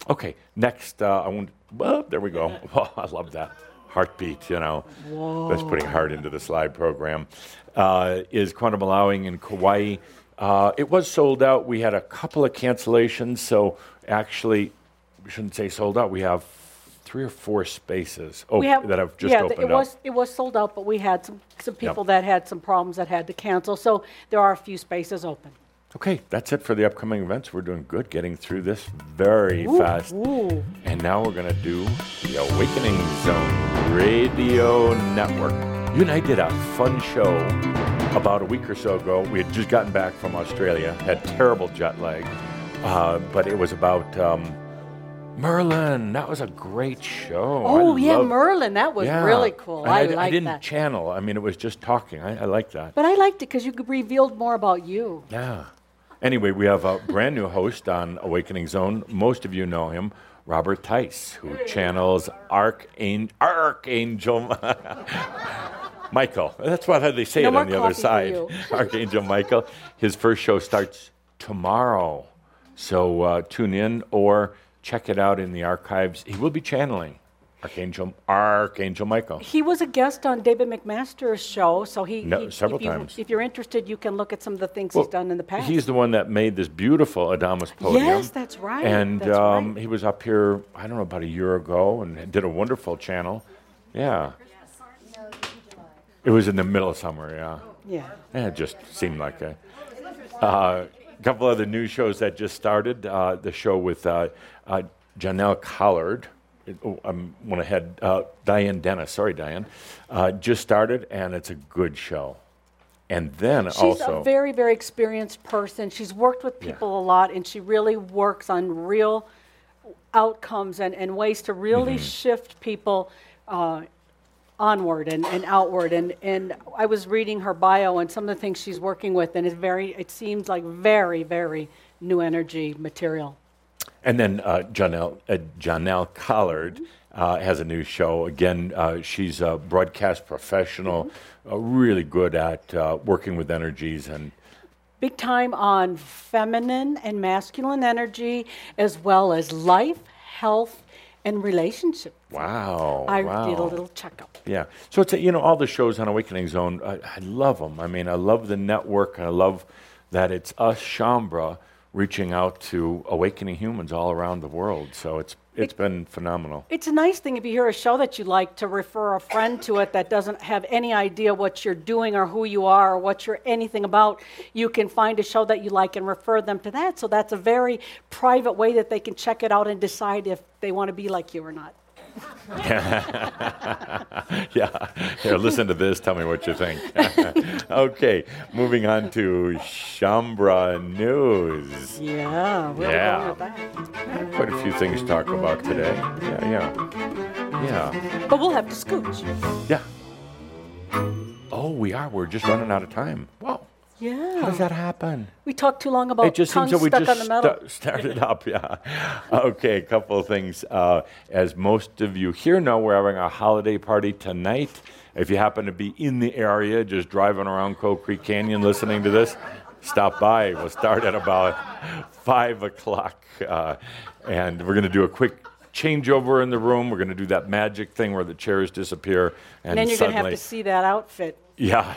Okay, next, uh, I want, well, there we go. Oh, I love that. Heartbeat, you know. Whoa. That's putting heart into the slide program. Uh, is Quantum Allowing in Kauai. Uh, it was sold out. We had a couple of cancellations, so actually, we shouldn't say sold out. We have three or four spaces op- We have- that have just yeah, opened it up. was, it was sold out, but we had some, some people that had some problems that had to cancel, so there are a few spaces open. Okay, that's it for the upcoming events. We're doing good, getting through this very Ooh, fast. ooh. And now we're going to do the Awakening Zone Radio Network. You and I did a fun show about a week or so ago. We had just gotten back from Australia, had terrible jet lag, uh, but it was about um, Merlin. That was a great show. Oh, I yeah, loved- Merlin, that was Yeah. really cool. And I, I, like I didn't that. channel. I mean, it was just talking. I, I like that. But I liked it because you revealed more about you. Yeah. Anyway, we have a brand new host on Awakening Zone. Most of you know him, Robert Tice, who channels Archangel, Archangel Michael. That's what how they say No it more on the other coffee for side. you. Archangel Michael. His first show starts tomorrow. So uh, tune in or check it out in the archives. He will be channeling Archangel Archangel Michael. He was a guest on David McMaster's show, so he, No, he- several if you, times. If you're interested, you can look at some of the things Well, he's done in the past. He's the one that made this beautiful Adamus podium. Yes, that's right. And That's um, right. he was up here, I don't know, about a year ago and did a wonderful channel. Yeah. It was in the middle of summer, yeah. Yeah. Yeah, it just seemed like a uh, couple other new shows that just started. Uh, the show with uh, uh, Janelle Collard. It, oh, I want to head uh, Diane Dennis. Sorry, Diane. Uh, just started, and it's a good show. And then She's also, a very, very experienced person. She's worked with people a lot, and she really works on real outcomes and, and ways to really Mm-hmm. shift people uh, onward and, and outward. And, and I was reading her bio and some of the things she's working with, and it's very, it seems like very, very new energy material. and then uh, Janelle uh, Janelle Collard uh, has a new show. Again, uh, she's a broadcast professional, uh, really good at uh, working with energies and. Big time on feminine and masculine energy, as well as life, health, and relationship. Wow! I wow. did a little checkup. Yeah. So it's a, you know all the shows on Awakening Zone. I, I love them. I mean, I love the network. And I love that it's us, Shaumbra, reaching out to awakening humans all around the world. So it's it's been phenomenal. It's a nice thing if you hear a show that you like to refer a friend to it that doesn't have any idea what you're doing or who you are or what you're anything about. You can find a show that you like and refer them to that. So that's a very private way that they can check it out and decide if they want to be like you or not. Yeah. Here, listen to this. Tell me what you think. Okay. Moving on to Shaumbra News. Yeah, where Yeah. are we going with that? Quite a few things to talk about today. Yeah, yeah. Yeah. But we'll have to scooch. Yeah. Oh, we are. We're just running out of time. Wow. Yeah. How does that happen? We talked too long about It just tongue seems that we stuck just on the metal. sta- started up, yeah. Okay, a couple of things. Uh, as most of you here know, we're having a holiday party tonight. If you happen to be in the area, just driving around Coal Creek Canyon listening to this, stop by. We'll start at about five o'clock. Uh, and we're going to do a quick changeover in the room. We're going to do that magic thing where the chairs disappear. And, And then you're going to have suddenly, to see that outfit. yeah.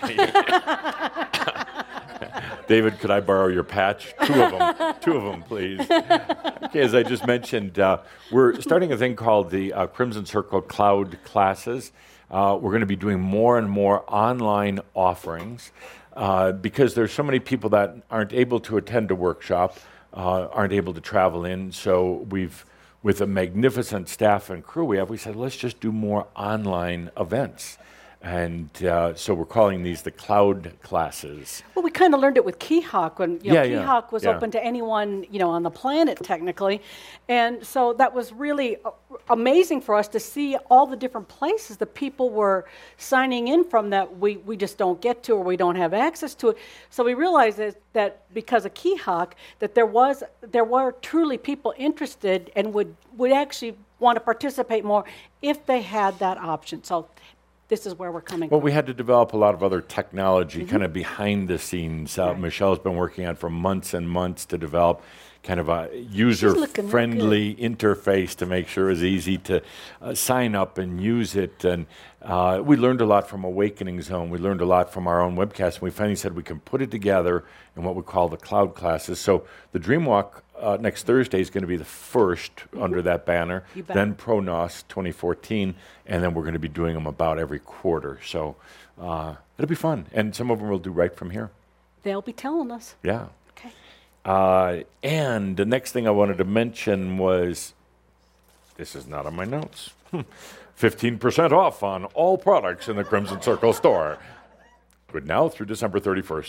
David, could I borrow your patch? Two of them. Two of them, please. Okay, as I just mentioned, uh, we're starting a thing called the uh, Crimson Circle Cloud Classes. Uh, we're going to be doing more and more online offerings uh, because there's so many people that aren't able to attend a workshop, uh, aren't able to travel in. So we've, with a magnificent staff and crew we have, we said, let's just do more online events. And uh, so we're calling these the cloud classes. Well, we kind of learned it with Keyhawk when you know, Yeah, yeah, Keyhawk was yeah. open to anyone, you know, on the planet technically, and so that was really uh, amazing for us to see all the different places that people were signing in from that we, we just don't get to or we don't have access to it. So we realized that, that because of Keyhawk, that there was there were truly people interested and would would actually want to participate more if they had that option. So. This is where we're coming Well, from. we had to develop a lot of other technology kind of behind the scenes. Uh, Right. Michelle's been working on for months and months to develop kind of a looking real user-friendly interface to make sure it was easy to uh, sign up and use it. And uh, we learned a lot from Awakening Zone. We learned a lot from our own webcast. And we finally said we can put it together in what we call the cloud classes. So the Dreamwalk uh, next Thursday is going to be the first mm-hmm. under that banner. You bet. Then ProNOS twenty fourteen, and then we're going to be doing them about every quarter. So uh, it'll be fun. And some of them we'll do right from here. They'll be telling us. Yeah. Okay. Uh, and the next thing I wanted to mention was, this is not on my notes, fifteen percent off on all products in the Crimson Circle store. Good now through December thirty-first.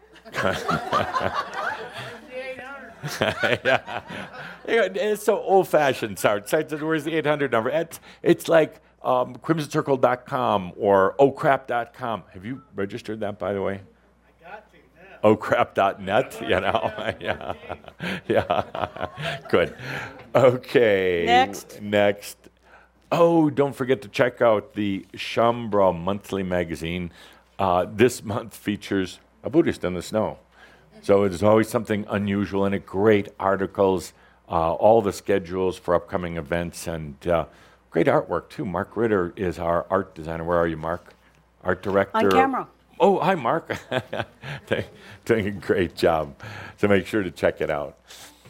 Yeah. It's so old-fashioned, sorry. Where's the eight hundred number? It's, it's like um, crimson circle dot com or oh crap dot com. Have you registered that, by the way? oh crap dot net, you know? Yeah. Yeah. Good. Okay. Next. Next. Oh, don't forget to check out the Shaumbra monthly magazine. Uh, this month features a Buddhist in the snow. So there's always something unusual in it. Great articles, uh, all the schedules for upcoming events, and uh, great artwork, too. Mark Ritter is our art designer. Where are you, Mark? Art director. On camera. Oh, hi, Mark. Doing a great job. So make sure to check it out.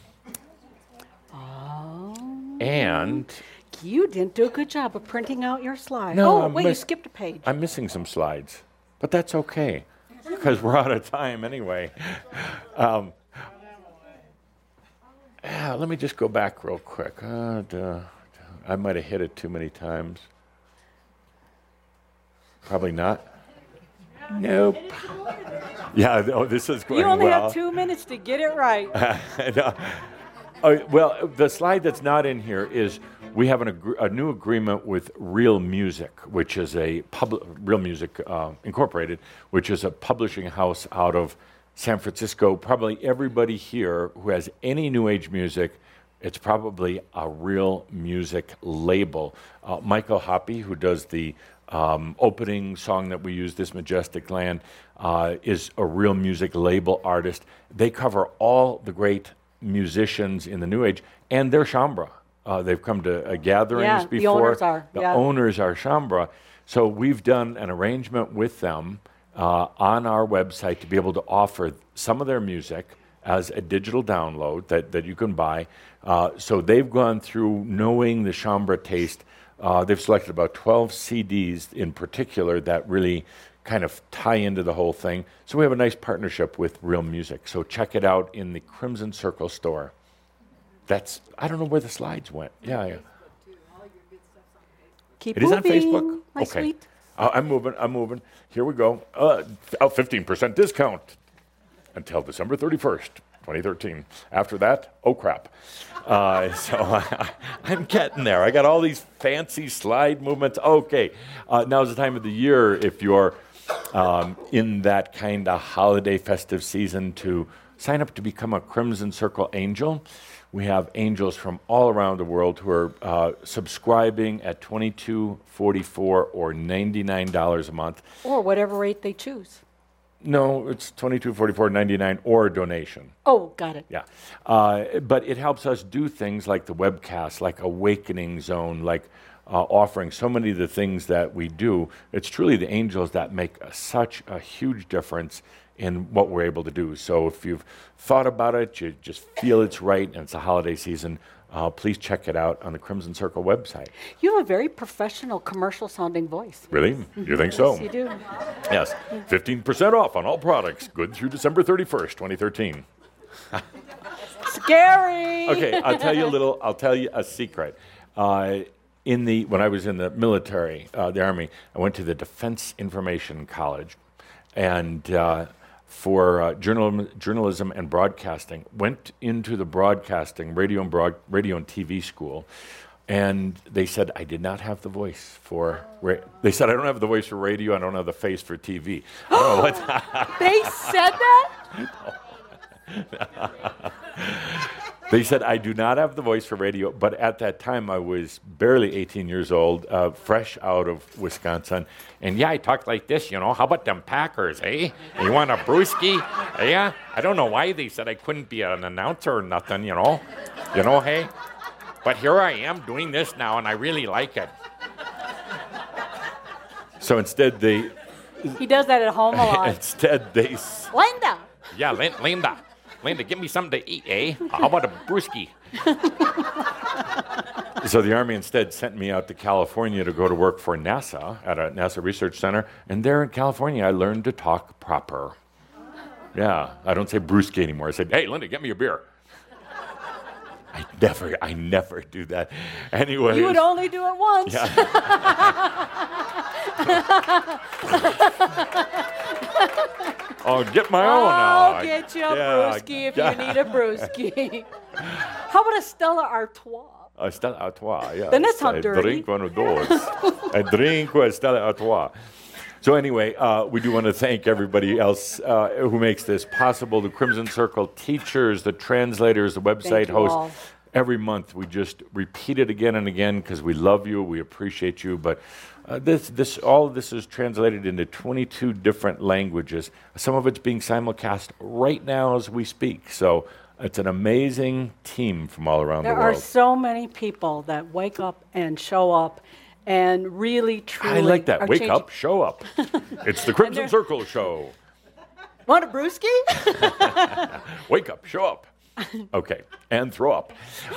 Oh. And You didn't do a good job of printing out your slide. No, oh, I'm wait, you miss- skipped a page. I'm missing some slides, but that's okay because we're out of time anyway. Um, yeah, let me just go back real quick. Uh, duh, duh. I might have hit it too many times. Probably not. Nope. Yeah, oh, this is going You only well. have two minutes to get it right. No. Oh, well, the slide that's not in here is we have an agr- a new agreement with Real Music, which is a public Real Music uh, Incorporated, which is a publishing house out of San Francisco. Probably everybody here who has any new age music, it's probably a Real Music label. Uh, Michael Hoppy, who does the um, opening song that we use, This Majestic Land, uh, is a Real Music label artist. They cover all the great musicians in the New Age, and they're Shaumbra. Uh, they've come to uh, gatherings Yeah, the before. owners are, The yeah. owners are Shaumbra. So we've done an arrangement with them uh, on our website to be able to offer some of their music as a digital download that, that you can buy. Uh, so they've gone through knowing the Shaumbra taste. Uh, they've selected about twelve C Ds in particular that really kind of tie into the whole thing. So we have a nice partnership with Real Music. So check it out in the Crimson Circle store. That's, I don't know where the slides went. Yeah, yeah. Keep It is on moving, Facebook? my Okay. sweet. Uh, I'm moving, I'm moving. Here we go. Uh, oh, fifteen percent discount until December thirty-first, twenty thirteen. After that, oh crap. Uh, so I, I'm getting there. I got all these fancy slide movements. Okay, uh, now's the time of the year if you're um, in that kind of holiday festive season to sign up to become a Crimson Circle Angel. We have angels from all around the world who are uh, subscribing at twenty-two forty-four or ninety-nine dollars a month. Or whatever rate they choose. No, it's twenty-two forty-four ninety-nine or a donation. Oh, got it. Yeah, uh, but it helps us do things like the webcast, like Awakening Zone, like uh, offering so many of the things that we do. It's truly the angels that make a, such a huge difference in what we're able to do. So if you've thought about it, you just feel it's right, and it's a holiday season, uh, please check it out on the Crimson Circle website. You have a very professional, commercial-sounding voice. Really? You think so? Yes, you do. Yes. fifteen percent off on all products. Good through December thirty-first, twenty thirteen. Scary. Okay, I'll tell you a little, I'll tell you a secret. Uh, in the, when I was in the military, uh, the Army, I went to the Defense Information College, and uh, for uh, journal, journalism and broadcasting, went into the broadcasting, radio and, broad, radio and T V school, and they said I did not have the voice for, ra- they said I don't have the voice for radio, I don't have the face for T V. I don't know what They said that? They said I do not have the voice for radio, but at that time I was barely eighteen years old, uh, fresh out of Wisconsin. And yeah, I talked like this, you know. How about them Packers, eh? You want a brewski? Yeah? I don't know why they said I couldn't be an announcer or nothing, you know. You know, hey? But here I am doing this now, and I really like it. So instead they... He does that at home a lot. Instead they... Linda! Yeah, Lin- Linda. Linda, give me something to eat, eh? How about a brewski? So the Army instead sent me out to California to go to work for NASA at a NASA research center. And there in California, I learned to talk proper. Yeah, I don't say brewski anymore. I said, hey, Linda, get me a beer. I never, I never do that. Anyway. You would only do it once. Yeah. I'll get my own now. I'll get you a Yeah, brewski if yeah. you need a brewski. How about a Stella Artois? A Stella Artois, yes. Doesn't that sound I dirty? drink one of those. I drink a Stella Artois. So anyway, uh, we do want to thank everybody else uh, who makes this possible, the Crimson Circle teachers, the translators, the website Thank you hosts. all. Every month we just repeat it again and again because we love you, we appreciate you, but uh, this, this, all of this is translated into twenty-two different languages. Some of it's being simulcast right now as we speak. So it's an amazing team from all around There the are world. so many people that wake up and show up and really, truly I like that. are Wake changing- up, show up. It's the Crimson they're- Circle show. Want a brewski? Wake up, show up. Okay, and throw up.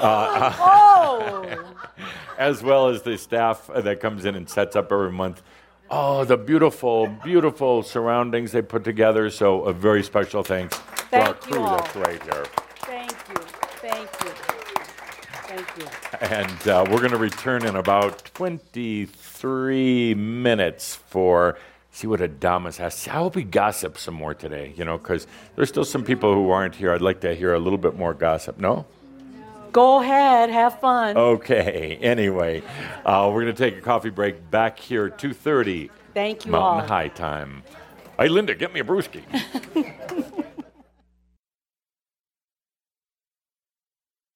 Oh! As well as the staff that comes in and sets up every month. Oh, the beautiful, beautiful surroundings they put together. So a very special thanks to our Thank you crew all. that's right here. Thank you. Thank you. Thank you. And uh, we're going to return in about twenty-three minutes for, see what Adamus has. I hope he gossips some more today, you know, because there's still some people who aren't here. I'd like to hear a little bit more gossip. No? Go ahead. Have fun. Okay. Anyway, uh, we're going to take a coffee break back here at two thirty. Thank you Mountain all. High time. Hey, Linda, get me a brewski.